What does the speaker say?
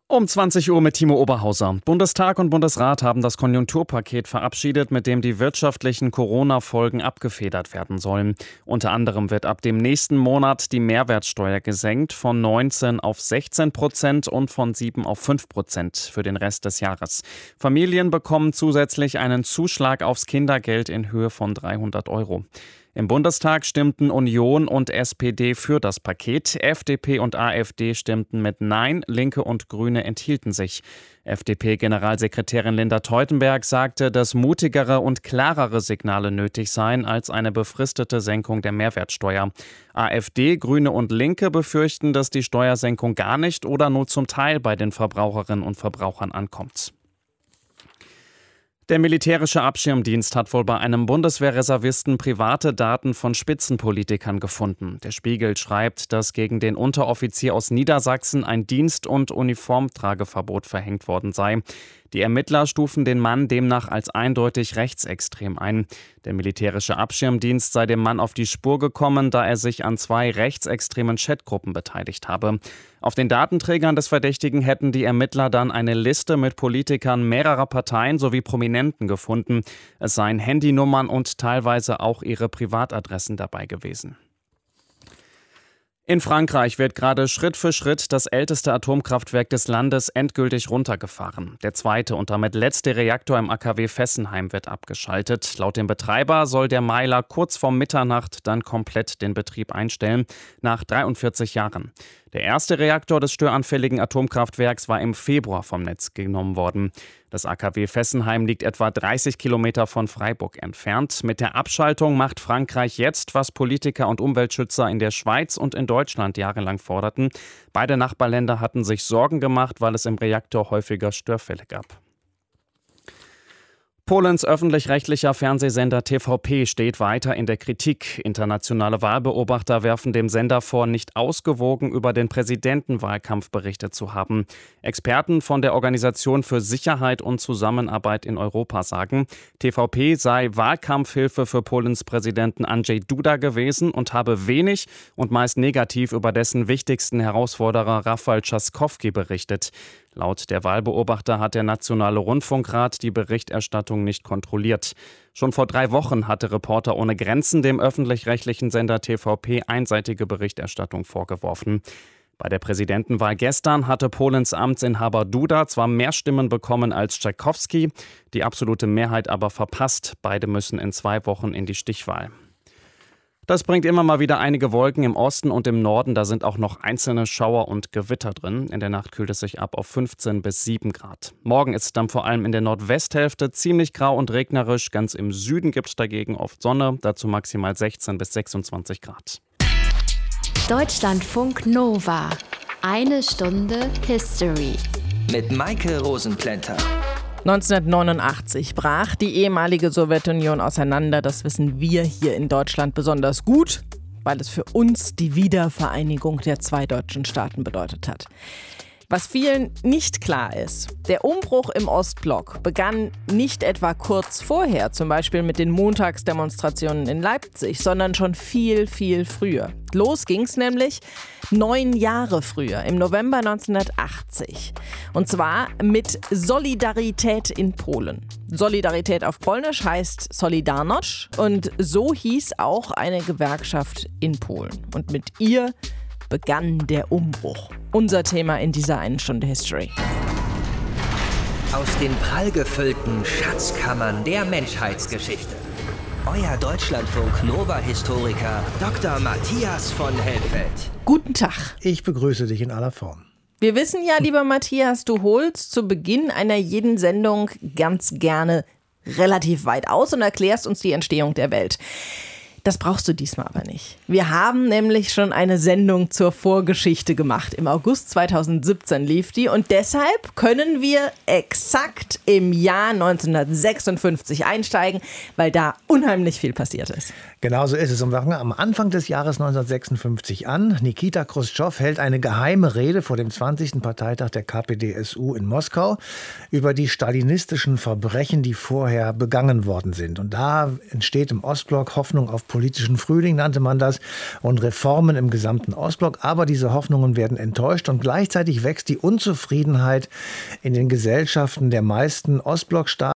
Um 20 Uhr mit Timo Oberhauser. Bundestag und Bundesrat haben das Konjunkturpaket verabschiedet, mit dem die wirtschaftlichen Corona-Folgen abgefedert werden sollen. Unter anderem wird ab dem nächsten Monat die Mehrwertsteuer gesenkt von 19 auf 16% und von 7 auf 5% für den Rest des Jahres. Familien bekommen zusätzlich einen Zuschlag aufs Kindergeld in Höhe von 300 Euro. Im Bundestag stimmten Union und SPD für das Paket. FDP und AfD stimmten mit Nein, Linke und Grüne enthielten sich. FDP-Generalsekretärin Linda Teutenberg sagte, dass mutigere und klarere Signale nötig seien als eine befristete Senkung der Mehrwertsteuer. AfD, Grüne und Linke befürchten, dass die Steuersenkung gar nicht oder nur zum Teil bei den Verbraucherinnen und Verbrauchern ankommt. Der militärische Abschirmdienst hat wohl bei einem Bundeswehrreservisten private Daten von Spitzenpolitikern gefunden. Der Spiegel schreibt, dass gegen den Unteroffizier aus Niedersachsen ein Dienst- und Uniformtrageverbot verhängt worden sei. Die Ermittler stufen den Mann demnach als eindeutig rechtsextrem ein. Der militärische Abschirmdienst sei dem Mann auf die Spur gekommen, da er sich an 2 rechtsextremen Chatgruppen beteiligt habe. Auf den Datenträgern des Verdächtigen hätten die Ermittler dann eine Liste mit Politikern mehrerer Parteien sowie Prominenten gefunden. Es seien Handynummern und teilweise auch ihre Privatadressen dabei gewesen. In Frankreich wird gerade Schritt für Schritt das älteste Atomkraftwerk des Landes endgültig runtergefahren. Der zweite und damit letzte Reaktor im AKW Fessenheim wird abgeschaltet. Laut dem Betreiber soll der Meiler kurz vor Mitternacht dann komplett den Betrieb einstellen, nach 43 Jahren. Der erste Reaktor des störanfälligen Atomkraftwerks war im Februar vom Netz genommen worden. Das AKW Fessenheim liegt etwa 30 Kilometer von Freiburg entfernt. Mit der Abschaltung macht Frankreich jetzt, was Politiker und Umweltschützer in der Schweiz und in Deutschland jahrelang forderten. Beide Nachbarländer hatten sich Sorgen gemacht, weil es im Reaktor häufiger Störfälle gab. Polens öffentlich-rechtlicher Fernsehsender TVP steht weiter in der Kritik. Internationale Wahlbeobachter werfen dem Sender vor, nicht ausgewogen über den Präsidentenwahlkampf berichtet zu haben. Experten von der Organisation für Sicherheit und Zusammenarbeit in Europa sagen, TVP sei Wahlkampfhilfe für Polens Präsidenten Andrzej Duda gewesen und habe wenig und meist negativ über dessen wichtigsten Herausforderer Rafał Trzaskowski berichtet. Laut der Wahlbeobachter hat der Nationale Rundfunkrat die Berichterstattung nicht kontrolliert. Schon vor 3 Wochen hatte Reporter ohne Grenzen dem öffentlich-rechtlichen Sender TVP einseitige Berichterstattung vorgeworfen. Bei der Präsidentenwahl gestern hatte Polens Amtsinhaber Duda zwar mehr Stimmen bekommen als Trzaskowski, die absolute Mehrheit aber verpasst. Beide müssen in 2 Wochen in die Stichwahl. Das bringt immer mal wieder einige Wolken im Osten und im Norden. Da sind auch noch einzelne Schauer und Gewitter drin. In der Nacht kühlt es sich ab auf 15 bis 7 Grad. Morgen ist es dann vor allem in der Nordwesthälfte ziemlich grau und regnerisch. Ganz im Süden gibt es dagegen oft Sonne. Dazu maximal 16 bis 26 Grad. Deutschlandfunk Nova. 1 Stunde History. Mit Maike Rosenplanter. 1989 brach die ehemalige Sowjetunion auseinander. Das wissen wir hier in Deutschland besonders gut, weil es für uns die Wiedervereinigung der 2 deutschen Staaten bedeutet hat. Was vielen nicht klar ist, der Umbruch im Ostblock begann nicht etwa kurz vorher, zum Beispiel mit den Montagsdemonstrationen in Leipzig, sondern schon viel, viel früher. Los ging's nämlich 9 Jahre früher, im November 1980. Und zwar mit Solidarität in Polen. Solidarität auf Polnisch heißt Solidarność und so hieß auch eine Gewerkschaft in Polen. Und mit ihr begann der Umbruch. Unser Thema in dieser 1 Stunde History. Aus den prallgefüllten Schatzkammern der Menschheitsgeschichte. Euer Deutschlandfunk-Nova-Historiker Dr. Matthias von Helmfeld. Guten Tag. Ich begrüße dich in aller Form. Wir wissen ja, lieber Matthias, du holst zu Beginn einer jeden Sendung ganz gerne relativ weit aus und erklärst uns die Entstehung der Welt. Das brauchst du diesmal aber nicht. Wir haben nämlich schon eine Sendung zur Vorgeschichte gemacht. Im August 2017 lief die und deshalb können wir exakt im Jahr 1956 einsteigen, weil da unheimlich viel passiert ist. Genau so ist es. Und wir fangen am Anfang des Jahres 1956 an. Nikita Chruschtschow hält eine geheime Rede vor dem 20. Parteitag der KPdSU in Moskau über die stalinistischen Verbrechen, die vorher begangen worden sind. Und da entsteht im Ostblock Hoffnung auf politischen Frühling nannte man das, und Reformen im gesamten Ostblock. Aber diese Hoffnungen werden enttäuscht und gleichzeitig wächst die Unzufriedenheit in den Gesellschaften der meisten Ostblockstaaten.